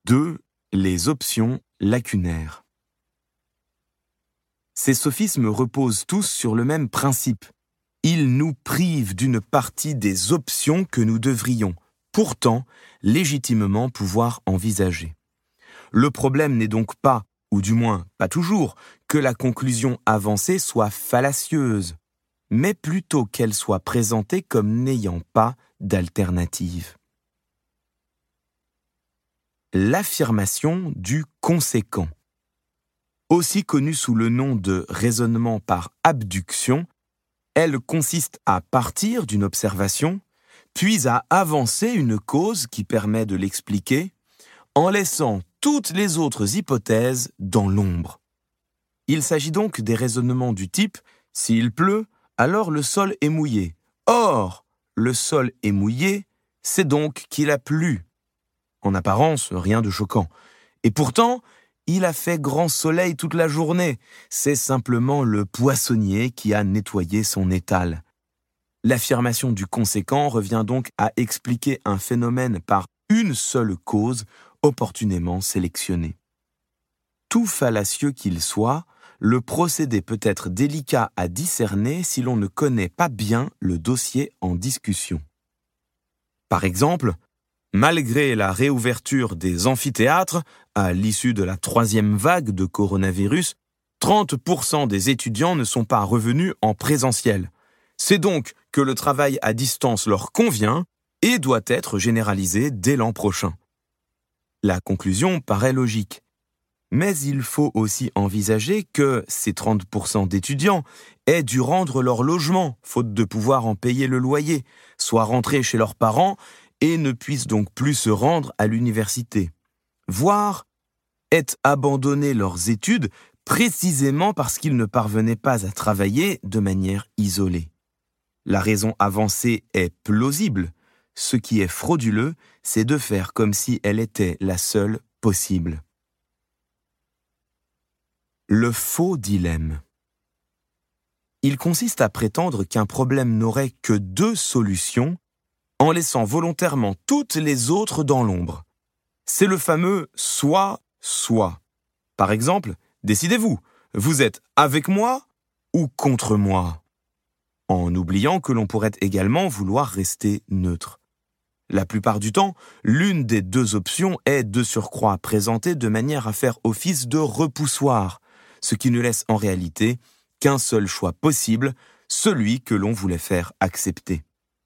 2. Les options lacunaires. Ces sophismes reposent tous sur le même principe. Ils nous privent d'une partie des options que nous devrions, pourtant, légitimement pouvoir envisager. Le problème n'est donc pas, ou du moins pas toujours, que la conclusion avancée soit fallacieuse, mais plutôt qu'elle soit présentée comme n'ayant pas d'alternative. L'affirmation du conséquent. Aussi connue sous le nom de raisonnement par abduction, elle consiste à partir d'une observation, puis à avancer une cause qui permet de l'expliquer, en laissant toutes les autres hypothèses dans l'ombre. Il s'agit donc des raisonnements du type « s'il pleut, alors le sol est mouillé. Or, le sol est mouillé, c'est donc qu'il a plu. » En apparence, rien de choquant. Et pourtant, il a fait grand soleil toute la journée. C'est simplement le poissonnier qui a nettoyé son étal. L'affirmation du conséquent revient donc à expliquer un phénomène par une seule cause opportunément sélectionnée. Tout fallacieux qu'il soit, le procédé peut être délicat à discerner si l'on ne connaît pas bien le dossier en discussion. Par exemple, malgré la réouverture des amphithéâtres à l'issue de la 3e vague de coronavirus, 30% des étudiants ne sont pas revenus en présentiel. C'est donc que le travail à distance leur convient et doit être généralisé dès l'an prochain. La conclusion paraît logique. Mais il faut aussi envisager que ces 30% d'étudiants aient dû rendre leur logement, faute de pouvoir en payer le loyer, soient rentrés chez leurs parents et ne puissent donc plus se rendre à l'université, voire aient abandonné leurs études précisément parce qu'ils ne parvenaient pas à travailler de manière isolée. La raison avancée est plausible. Ce qui est frauduleux, c'est de faire comme si elle était la seule possible. Le faux dilemme. Il consiste à prétendre qu'un problème n'aurait que 2 solutions en laissant volontairement toutes les autres dans l'ombre. C'est le fameux « soit, soit ». Par exemple, décidez-vous, vous êtes avec moi ou contre moi ? En oubliant que l'on pourrait également vouloir rester neutre. La plupart du temps, l'une des 2 options est de surcroît présentée de manière à faire office de repoussoir, ce qui ne laisse en réalité qu'un seul choix possible, celui que l'on voulait faire accepter.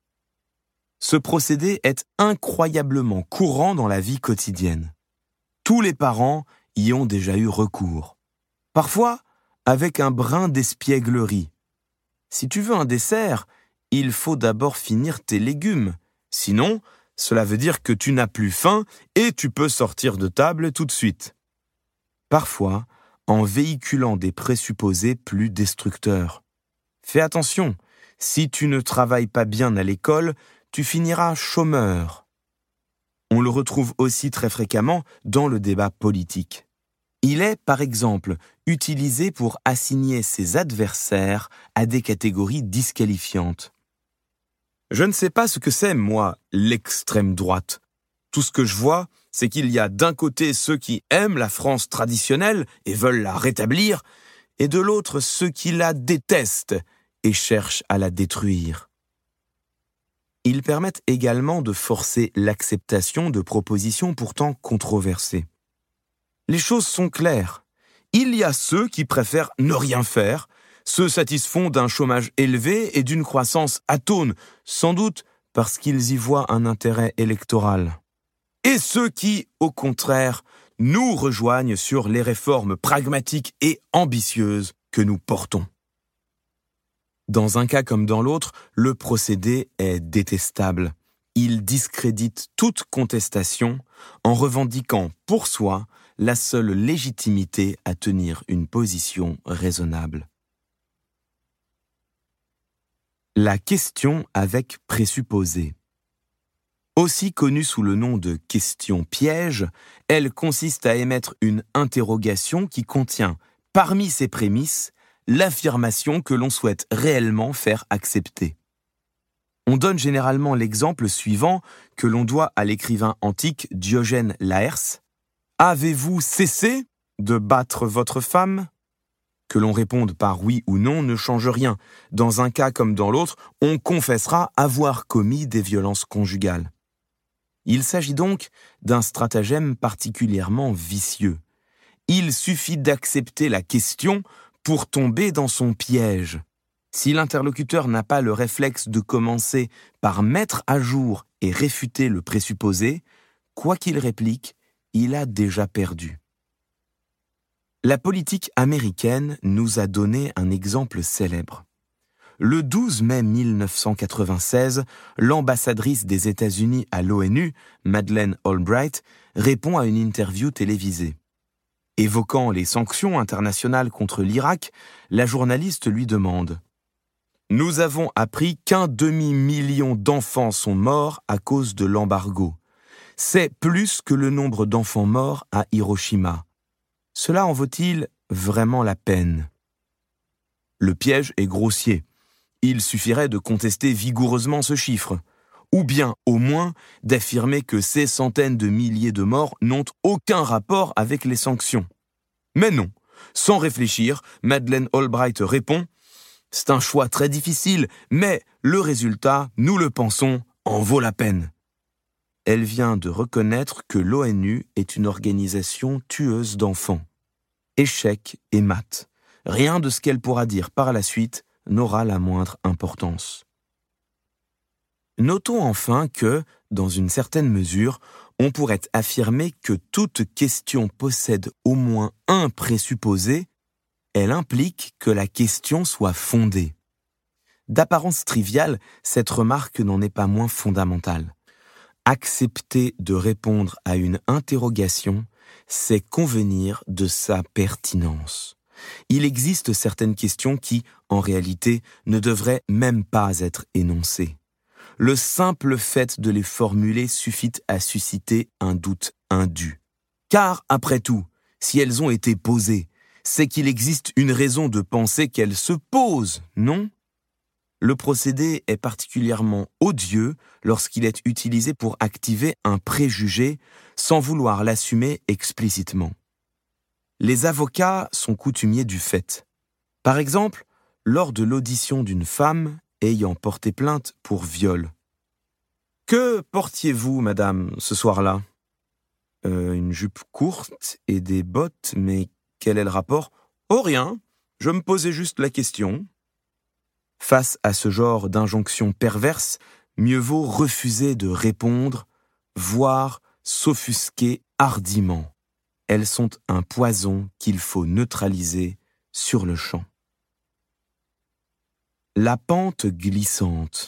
Ce procédé est incroyablement courant dans la vie quotidienne. Tous les parents y ont déjà eu recours. Parfois, avec un brin d'espièglerie. Si tu veux un dessert, il faut d'abord finir tes légumes. Sinon, cela veut dire que tu n'as plus faim et tu peux sortir de table tout de suite. Parfois, en véhiculant des présupposés plus destructeurs. Fais attention, si tu ne travailles pas bien à l'école, tu finiras chômeur. On le retrouve aussi très fréquemment dans le débat politique. Il est, par exemple, utilisé pour assigner ses adversaires à des catégories disqualifiantes. Je ne sais pas ce que c'est, moi, l'extrême droite. Tout ce que je vois, c'est qu'il y a d'un côté ceux qui aiment la France traditionnelle et veulent la rétablir, et de l'autre ceux qui la détestent et cherchent à la détruire. Ils permettent également de forcer l'acceptation de propositions pourtant controversées. Les choses sont claires. Il y a ceux qui préfèrent ne rien faire, se satisfont d'un chômage élevé et d'une croissance atone, sans doute parce qu'ils y voient un intérêt électoral. Et ceux qui, au contraire, nous rejoignent sur les réformes pragmatiques et ambitieuses que nous portons. Dans un cas comme dans l'autre, le procédé est détestable. Il discrédite toute contestation en revendiquant pour soi la seule légitimité à tenir une position raisonnable. La question avec présupposé. Aussi connue sous le nom de question piège, elle consiste à émettre une interrogation qui contient, parmi ses prémices, l'affirmation que l'on souhaite réellement faire accepter. On donne généralement l'exemple suivant que l'on doit à l'écrivain antique Diogène Laërce. Avez-vous cessé de battre votre femme ? Que l'on réponde par oui ou non ne change rien. Dans un cas comme dans l'autre, on confessera avoir commis des violences conjugales. Il s'agit donc d'un stratagème particulièrement vicieux. Il suffit d'accepter la question pour tomber dans son piège. Si l'interlocuteur n'a pas le réflexe de commencer par mettre à jour et réfuter le présupposé, quoi qu'il réplique, il a déjà perdu. La politique américaine nous a donné un exemple célèbre. Le 12 mai 1996, l'ambassadrice des États-Unis à l'ONU, Madeleine Albright, répond à une interview télévisée. Évoquant les sanctions internationales contre l'Irak, la journaliste lui demande « Nous avons appris qu'un demi-million d'enfants sont morts à cause de l'embargo. C'est plus que le nombre d'enfants morts à Hiroshima. Cela en vaut-il vraiment la peine ?» Le piège est grossier. Il suffirait de contester vigoureusement ce chiffre, ou bien, au moins, d'affirmer que ces centaines de milliers de morts n'ont aucun rapport avec les sanctions. Mais non, sans réfléchir, Madeleine Albright répond « C'est un choix très difficile, mais le résultat, nous le pensons, en vaut la peine. » Elle vient de reconnaître que l'ONU est une organisation tueuse d'enfants. Échec et mat. Rien de ce qu'elle pourra dire par la suite n'aura la moindre importance. Notons enfin que, dans une certaine mesure, on pourrait affirmer que toute question possède au moins un présupposé, elle implique que la question soit fondée. D'apparence triviale, cette remarque n'en est pas moins fondamentale. Accepter de répondre à une interrogation, c'est convenir de sa pertinence. Il existe certaines questions qui, en réalité, ne devraient même pas être énoncées. Le simple fait de les formuler suffit à susciter un doute indu. Car, après tout, si elles ont été posées, c'est qu'il existe une raison de penser qu'elles se posent, non ? Le procédé est particulièrement odieux lorsqu'il est utilisé pour activer un préjugé sans vouloir l'assumer explicitement. Les avocats sont coutumiers du fait. Par exemple, lors de l'audition d'une femme ayant porté plainte pour viol. « Que portiez-vous, madame, ce soir-là » Une jupe courte et des bottes, mais quel est le rapport ? « Oh, rien, je me posais juste la question. » Face à ce genre d'injonction perverse, mieux vaut refuser de répondre, voire s'offusquer hardiment. Elles sont un poison qu'il faut neutraliser sur le champ. La pente glissante.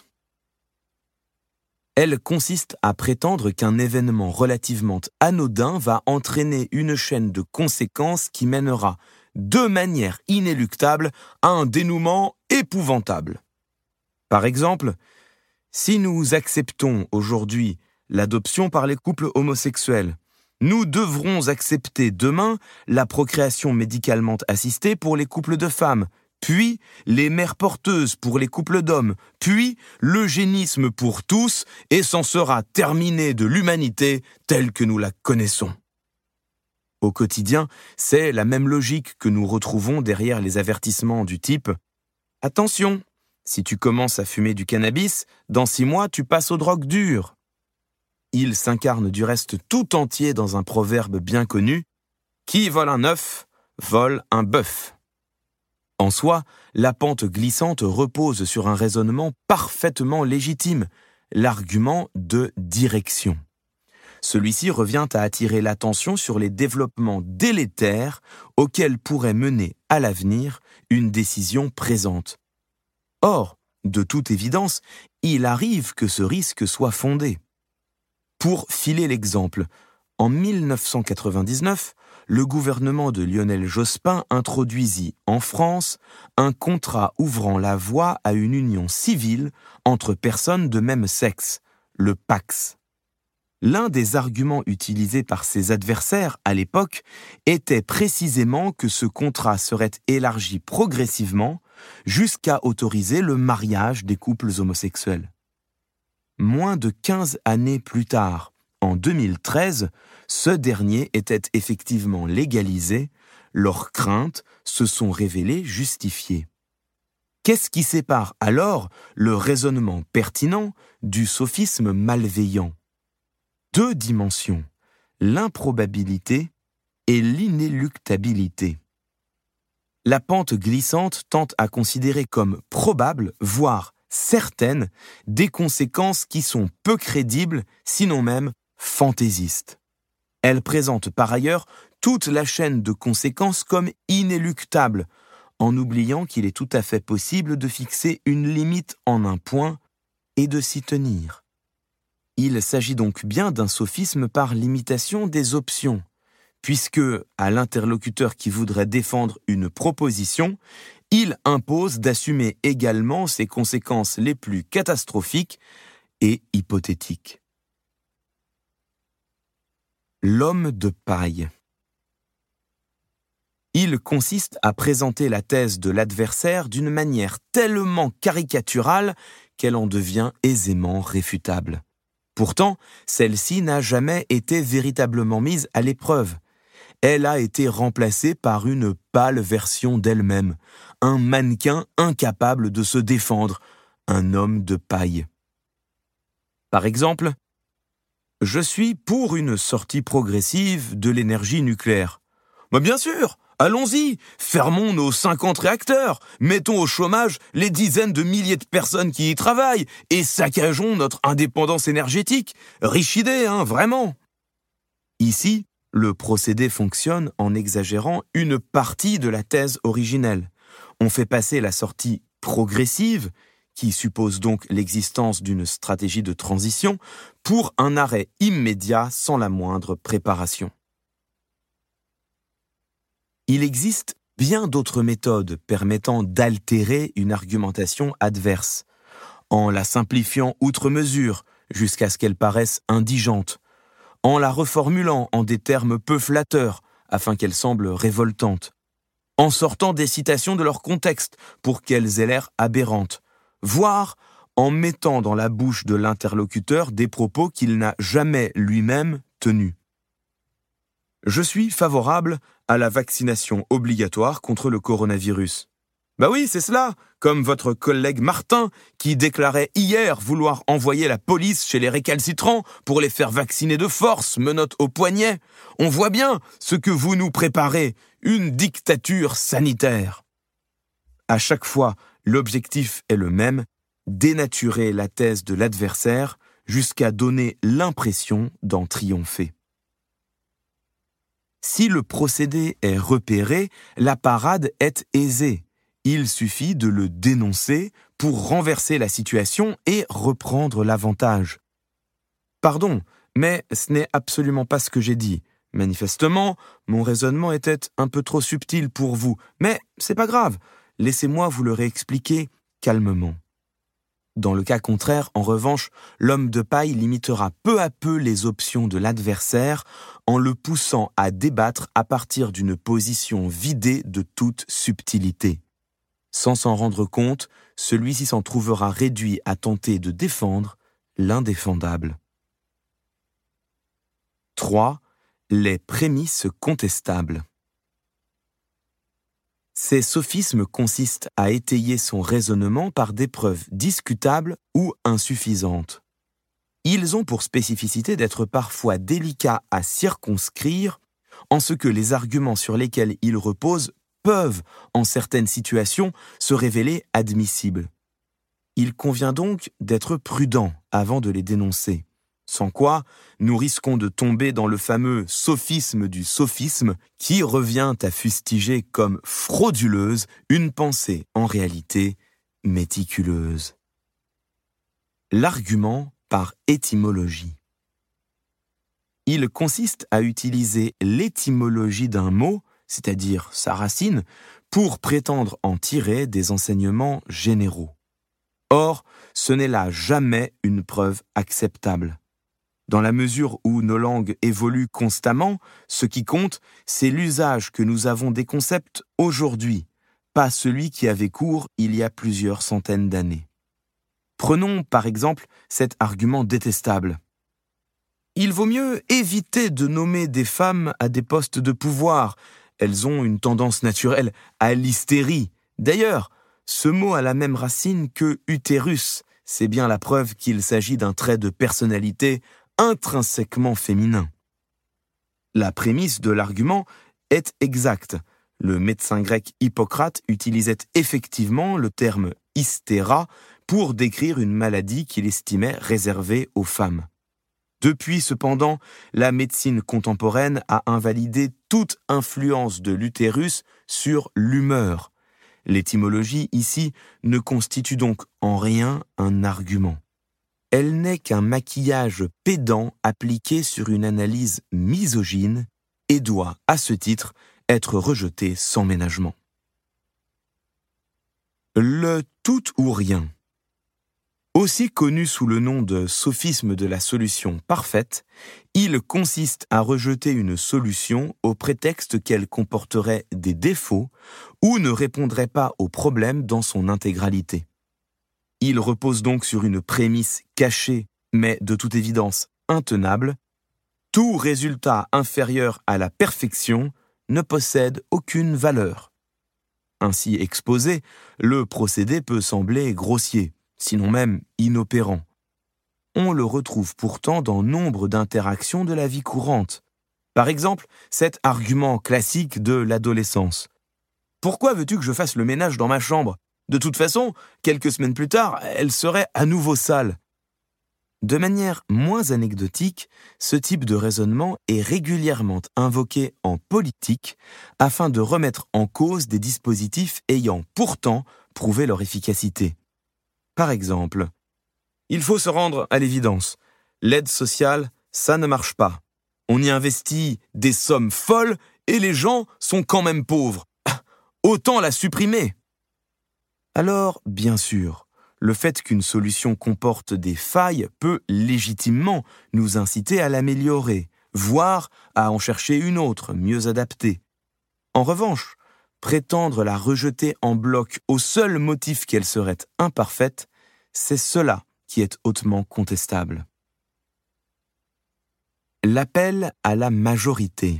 Elle consiste à prétendre qu'un événement relativement anodin va entraîner une chaîne de conséquences qui mènera, de manière inéluctable, à un dénouement épouvantable. Par exemple, si nous acceptons aujourd'hui l'adoption par les couples homosexuels, nous devrons accepter demain la procréation médicalement assistée pour les couples de femmes, puis les mères porteuses pour les couples d'hommes, puis l'eugénisme pour tous, et c'en sera terminé de l'humanité telle que nous la connaissons. Au quotidien, c'est la même logique que nous retrouvons derrière les avertissements du type « Attention, si tu commences à fumer du cannabis, dans 6 mois tu passes aux drogues dures ». Il s'incarne du reste tout entier dans un proverbe bien connu « Qui vole un œuf, vole un bœuf ». En soi, la pente glissante repose sur un raisonnement parfaitement légitime, l'argument de direction. Celui-ci revient à attirer l'attention sur les développements délétères auxquels pourrait mener à l'avenir une décision présente. Or, de toute évidence, il arrive que ce risque soit fondé. Pour filer l'exemple, en 1999, le gouvernement de Lionel Jospin introduisit en France un contrat ouvrant la voie à une union civile entre personnes de même sexe, le PACS. L'un des arguments utilisés par ses adversaires à l'époque était précisément que ce contrat serait élargi progressivement jusqu'à autoriser le mariage des couples homosexuels. Moins de 15 années plus tard, En 2013, ce dernier était effectivement légalisé, leurs craintes se sont révélées justifiées. Qu'est-ce qui sépare alors le raisonnement pertinent du sophisme malveillant? Deux dimensions, l'improbabilité et l'inéluctabilité. La pente glissante tente à considérer comme probables, voire certaines, des conséquences qui sont peu crédibles, sinon même fantaisistes. Elle présente par ailleurs toute la chaîne de conséquences comme inéluctable, en oubliant qu'il est tout à fait possible de fixer une limite en un point et de s'y tenir. Il s'agit donc bien d'un sophisme par limitation des options, puisque, à l'interlocuteur qui voudrait défendre une proposition, il impose d'assumer également ses conséquences les plus catastrophiques et hypothétiques. L'homme de paille. Il consiste à présenter la thèse de l'adversaire d'une manière tellement caricaturale qu'elle en devient aisément réfutable. Pourtant, celle-ci n'a jamais été véritablement mise à l'épreuve. Elle a été remplacée par une pâle version d'elle-même, un mannequin incapable de se défendre, un homme de paille. Par exemple, « Je suis pour une sortie progressive de l'énergie nucléaire. » Mais bien sûr, allons-y, fermons nos 50 réacteurs, mettons au chômage les dizaines de milliers de personnes qui y travaillent et saccageons notre indépendance énergétique. Riche idée, vraiment. Ici, le procédé fonctionne en exagérant une partie de la thèse originelle. On fait passer la sortie progressive, qui suppose donc l'existence d'une stratégie de transition, pour un arrêt immédiat sans la moindre préparation. Il existe bien d'autres méthodes permettant d'altérer une argumentation adverse, en la simplifiant outre mesure jusqu'à ce qu'elle paraisse indigente, en la reformulant en des termes peu flatteurs afin qu'elle semble révoltante, en sortant des citations de leur contexte pour qu'elles aient l'air aberrantes, voire en mettant dans la bouche de l'interlocuteur des propos qu'il n'a jamais lui-même tenus. Je suis favorable à la vaccination obligatoire contre le coronavirus. Bah oui, c'est cela, comme votre collègue Martin qui déclarait hier vouloir envoyer la police chez les récalcitrants pour les faire vacciner de force, menottes au poignet. On voit bien ce que vous nous préparez, une dictature sanitaire. À chaque fois, l'objectif est le même, dénaturer la thèse de l'adversaire jusqu'à donner l'impression d'en triompher. Si le procédé est repéré, la parade est aisée. Il suffit de le dénoncer pour renverser la situation et reprendre l'avantage. Pardon, mais ce n'est absolument pas ce que j'ai dit. Manifestement, mon raisonnement était un peu trop subtil pour vous, mais c'est pas grave. Laissez-moi vous le réexpliquer calmement. Dans le cas contraire, en revanche, l'homme de paille limitera peu à peu les options de l'adversaire en le poussant à débattre à partir d'une position vidée de toute subtilité. Sans s'en rendre compte, celui-ci s'en trouvera réduit à tenter de défendre l'indéfendable. 3. Les prémices contestables. Ces sophismes consistent à étayer son raisonnement par des preuves discutables ou insuffisantes. Ils ont pour spécificité d'être parfois délicats à circonscrire, en ce que les arguments sur lesquels ils reposent peuvent, en certaines situations, se révéler admissibles. Il convient donc d'être prudent avant de les dénoncer. Sans quoi, nous risquons de tomber dans le fameux sophisme du sophisme qui revient à fustiger comme frauduleuse une pensée en réalité méticuleuse. L'argument par étymologie. Il consiste à utiliser l'étymologie d'un mot, c'est-à-dire sa racine, pour prétendre en tirer des enseignements généraux. Or, ce n'est là jamais une preuve acceptable. Dans la mesure où nos langues évoluent constamment, ce qui compte, c'est l'usage que nous avons des concepts aujourd'hui, pas celui qui avait cours il y a plusieurs centaines d'années. Prenons par exemple cet argument détestable. il vaut mieux éviter de nommer des femmes à des postes de pouvoir. Elles ont une tendance naturelle à l'hystérie. D'ailleurs, ce mot a la même racine que utérus. C'est bien la preuve qu'il s'agit d'un trait de personnalité intrinsèquement féminin. La prémisse de l'argument est exacte. Le médecin grec Hippocrate utilisait effectivement le terme hystéra pour décrire une maladie qu'il estimait réservée aux femmes. Depuis, cependant, la médecine contemporaine a invalidé toute influence de l'utérus sur l'humeur. L'étymologie, ici, ne constitue donc en rien un argument. Elle n'est qu'un maquillage pédant appliqué sur une analyse misogyne et doit, à ce titre, être rejetée sans ménagement. Le tout ou rien. Aussi connu sous le nom de sophisme de la solution parfaite, il consiste à rejeter une solution au prétexte qu'elle comporterait des défauts ou ne répondrait pas au problème dans son intégralité. Il repose donc sur une prémisse cachée, mais de toute évidence intenable. Tout résultat inférieur à la perfection ne possède aucune valeur. Ainsi exposé, le procédé peut sembler grossier, sinon même inopérant. On le retrouve pourtant dans nombre d'interactions de la vie courante. Par exemple, cet argument classique de l'adolescence. « Pourquoi veux-tu que je fasse le ménage dans ma chambre ? De toute façon, quelques semaines plus tard, elle serait à nouveau sale. » De manière moins anecdotique, ce type de raisonnement est régulièrement invoqué en politique afin de remettre en cause des dispositifs ayant pourtant prouvé leur efficacité. Par exemple, il faut se rendre à l'évidence. L'aide sociale, ça ne marche pas. On y investit des sommes folles et les gens sont quand même pauvres. Autant la supprimer. Alors, bien sûr, le fait qu'une solution comporte des failles peut légitimement nous inciter à l'améliorer, voire à en chercher une autre, mieux adaptée. En revanche, prétendre la rejeter en bloc au seul motif qu'elle serait imparfaite, c'est cela qui est hautement contestable. L'appel à la majorité.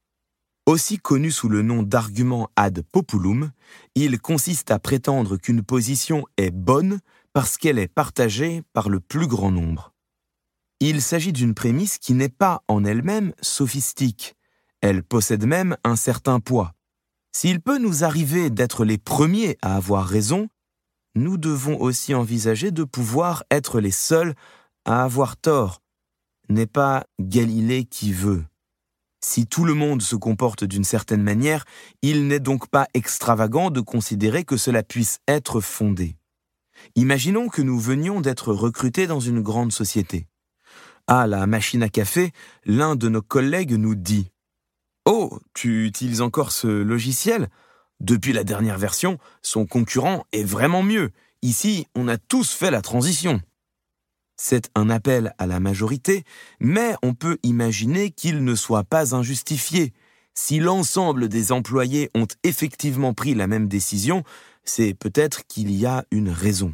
Aussi connu sous le nom d'argument ad populum, il consiste à prétendre qu'une position est bonne parce qu'elle est partagée par le plus grand nombre. Il s'agit d'une prémisse qui n'est pas en elle-même sophistique. Elle possède même un certain poids. S'il peut nous arriver d'être les premiers à avoir raison, nous devons aussi envisager de pouvoir être les seuls à avoir tort. N'est pas Galilée qui veut. Si tout le monde se comporte d'une certaine manière, il n'est donc pas extravagant de considérer que cela puisse être fondé. Imaginons que nous venions d'être recrutés dans une grande société. À la machine à café, l'un de nos collègues nous dit « Oh, tu utilises encore ce logiciel ? Depuis la dernière version, son concurrent est vraiment mieux. Ici, on a tous fait la transition. » C'est un appel à la majorité, mais on peut imaginer qu'il ne soit pas injustifié. Si l'ensemble des employés ont effectivement pris la même décision, c'est peut-être qu'il y a une raison.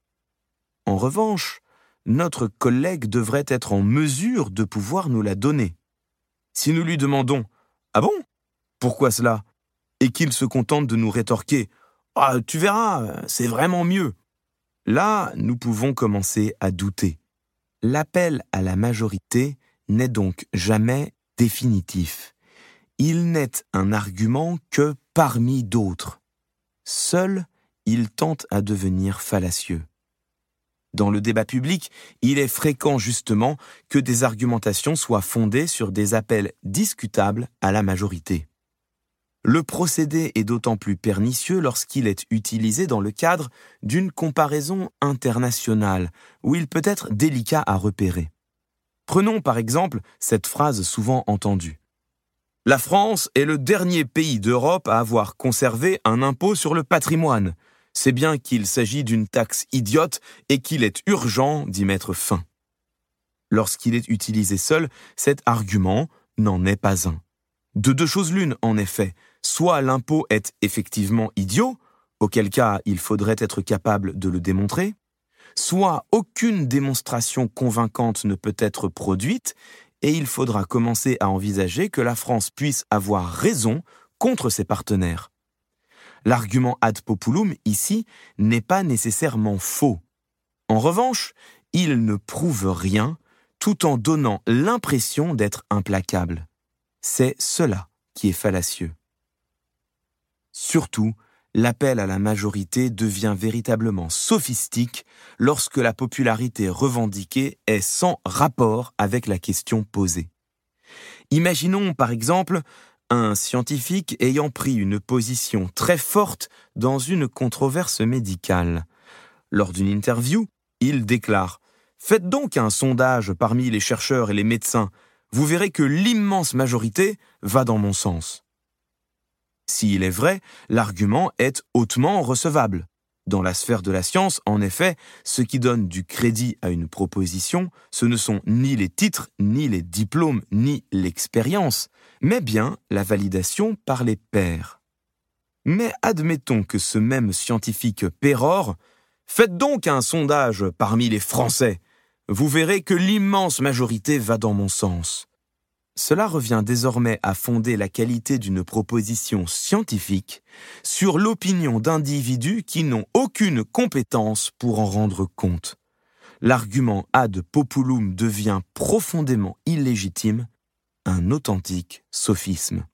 En revanche, notre collègue devrait être en mesure de pouvoir nous la donner. Si nous lui demandons « Ah bon ? Pourquoi cela ?» et qu'il se contente de nous rétorquer « Ah, tu verras, c'est vraiment mieux », là, nous pouvons commencer à douter. L'appel à la majorité n'est donc jamais définitif. Il n'est un argument que parmi d'autres. Seul, il tente à devenir fallacieux. Dans le débat public, il est fréquent justement que des argumentations soient fondées sur des appels discutables à la majorité. Le procédé est d'autant plus pernicieux lorsqu'il est utilisé dans le cadre d'une comparaison internationale, où il peut être délicat à repérer. Prenons par exemple cette phrase souvent entendue. « La France est le dernier pays d'Europe à avoir conservé un impôt sur le patrimoine. C'est bien qu'il s'agit d'une taxe idiote et qu'il est urgent d'y mettre fin. » Lorsqu'il est utilisé seul, cet argument n'en est pas un. De deux choses l'une, en effet. Soit l'impôt est effectivement idiot, auquel cas il faudrait être capable de le démontrer, Soit aucune démonstration convaincante ne peut être produite, et il faudra commencer à envisager que la France puisse avoir raison contre ses partenaires. L'argument ad populum, ici, n'est pas nécessairement faux. En revanche, il ne prouve rien, tout en donnant l'impression d'être implacable. C'est cela qui est fallacieux. Surtout, l'appel à la majorité devient véritablement sophistique lorsque la popularité revendiquée est sans rapport avec la question posée. Imaginons par exemple un scientifique ayant pris une position très forte dans une controverse médicale. Lors d'une interview, il déclare « Faites donc un sondage parmi les chercheurs et les médecins, vous verrez que l'immense majorité va dans mon sens. » S'il est vrai, l'argument est hautement recevable. Dans la sphère de la science, en effet, ce qui donne du crédit à une proposition, ce ne sont ni les titres, ni les diplômes, ni l'expérience, mais bien la validation par les pairs. Mais admettons que ce même scientifique pérore « Faites donc un sondage parmi les Français, vous verrez que l'immense majorité va dans mon sens. » Cela revient désormais à fonder la qualité d'une proposition scientifique sur l'opinion d'individus qui n'ont aucune compétence pour en rendre compte. L'argument ad populum devient profondément illégitime, un authentique sophisme.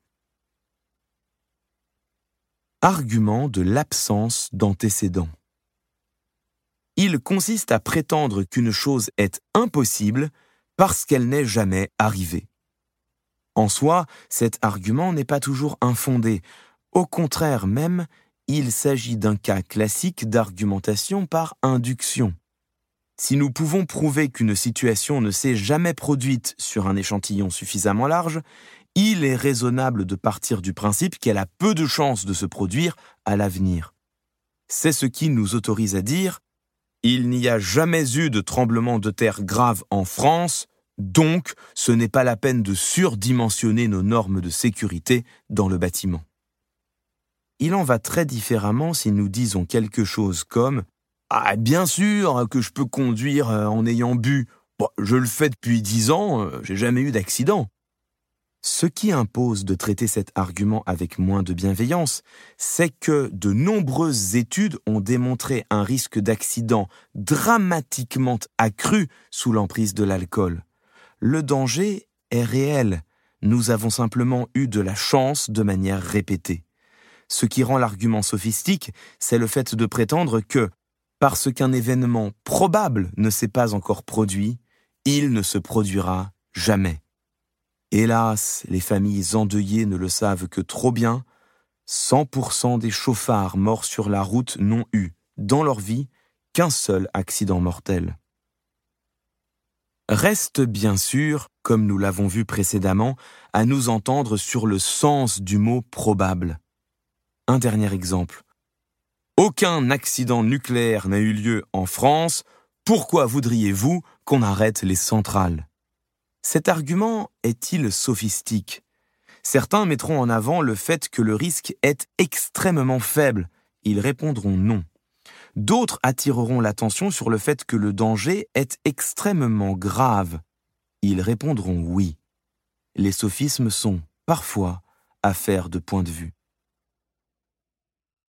Argument de l'absence d'antécédents. Il consiste à prétendre qu'une chose est impossible parce qu'elle n'est jamais arrivée. En soi, cet argument n'est pas toujours infondé. Au contraire même, il s'agit d'un cas classique d'argumentation par induction. Si nous pouvons prouver qu'une situation ne s'est jamais produite sur un échantillon suffisamment large, il est raisonnable de partir du principe qu'elle a peu de chances de se produire à l'avenir. C'est ce qui nous autorise à dire « Il n'y a jamais eu de tremblement de terre grave en France », donc, ce n'est pas la peine de surdimensionner nos normes de sécurité dans le bâtiment. Il en va très différemment si nous disons quelque chose comme « Ah, bien sûr que je peux conduire en ayant bu. Bon, je le fais depuis 10 ans, j'ai jamais eu d'accident. » Ce qui impose de traiter cet argument avec moins de bienveillance, c'est que de nombreuses études ont démontré un risque d'accident dramatiquement accru sous l'emprise de l'alcool. Le danger est réel. Nous avons simplement eu de la chance de manière répétée. Ce qui rend l'argument sophistique, c'est le fait de prétendre que, parce qu'un événement probable ne s'est pas encore produit, il ne se produira jamais. Hélas, les familles endeuillées ne le savent que trop bien, 100% des chauffards morts sur la route n'ont eu, dans leur vie, qu'un seul accident mortel. Reste bien sûr, comme nous l'avons vu précédemment, à nous entendre sur le sens du mot « probable ». Un dernier exemple. Aucun accident nucléaire n'a eu lieu en France, pourquoi voudriez-vous qu'on arrête les centrales ? Cet argument est-il sophistique ? Certains mettront en avant le fait que le risque est extrêmement faible. Ils répondront non. D'autres attireront l'attention sur le fait que le danger est extrêmement grave. Ils répondront oui. Les sophismes sont, parfois, affaire de point de vue.